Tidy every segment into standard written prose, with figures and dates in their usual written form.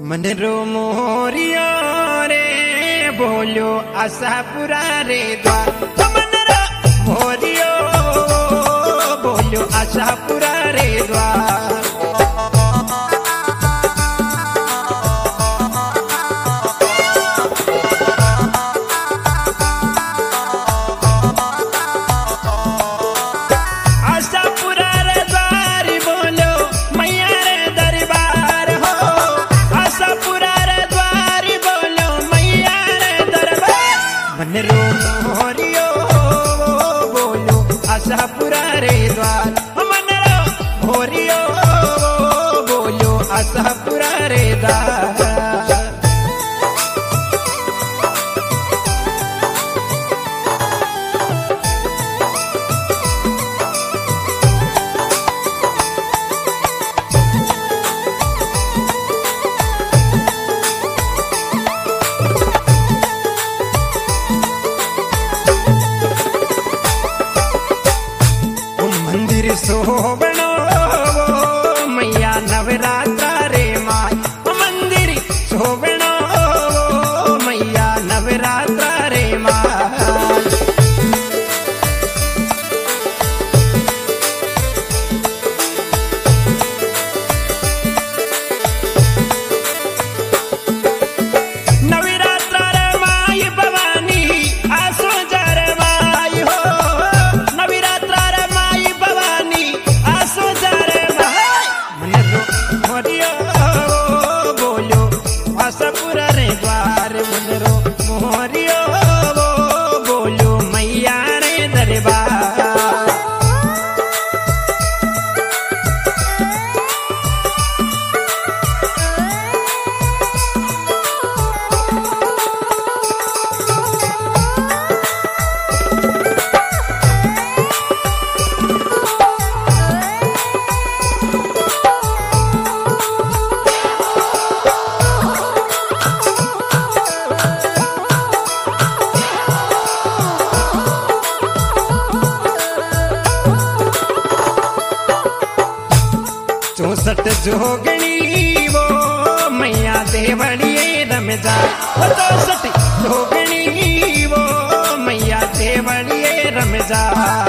मन रो मोरियो रे बोलो आशापुरा रे द्वार। मन रो मोरियो बोलो आशापुरा रे द्वार। मन रो मोरियो बोलो आशापुरा रे द्वार। मन रो मोरियो बोलो आशापुरा रे द्वार। सोबनो मैया नवरात्रा रे माय। मंदिर सोबनो मैया नवरात्रा रे माय। नवरात्रा रे माय भवानी आसो जर माय हो। नवरात्रा रे माय भवानी आसो जर माय। मन रो मोरियो बोलो आशापुरा रे द्वार। मन रो मोरियो बोलो मैया रे दरबार। चौसठ जोगणी वो मैया देवड़िए रमजा। 64 जोगणी वो मैया देवड़िए रमजा।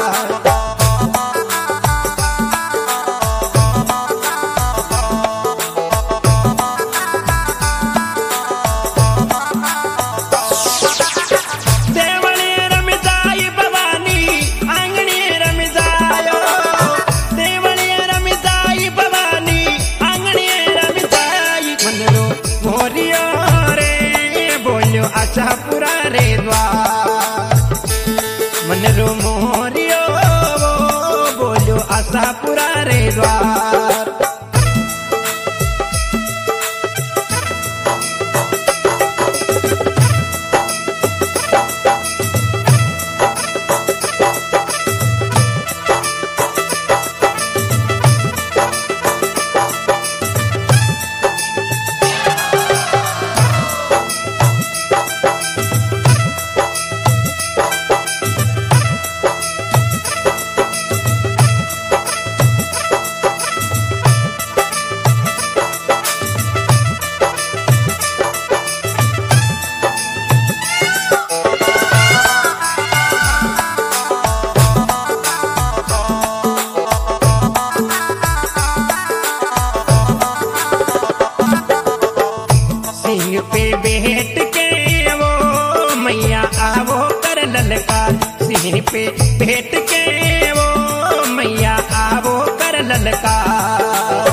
आशापुरा रे द्वार। मन रो मोरियो बोलो आशापुरा रे द्वार। सिंह पे बैठ के वो मैया आवो कर ललकार। सिंह पे बैठ के वो मैया आवो कर ललकार।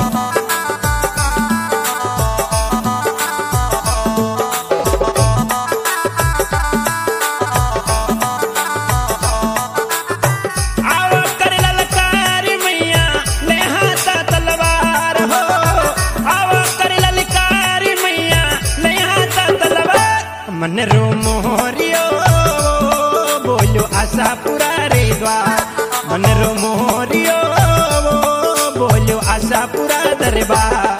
आवो कर ललकार मैया ले हाथा तलवार हो। आवो कर ललकार मैया ले हाथा तलवार। मन रो मोरियो बोलो आशापुरा रे द्वार। मन रो मोरियो बोलो आशापुरा दरबार।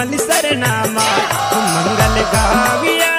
विमल सरनामा मंगल गाविया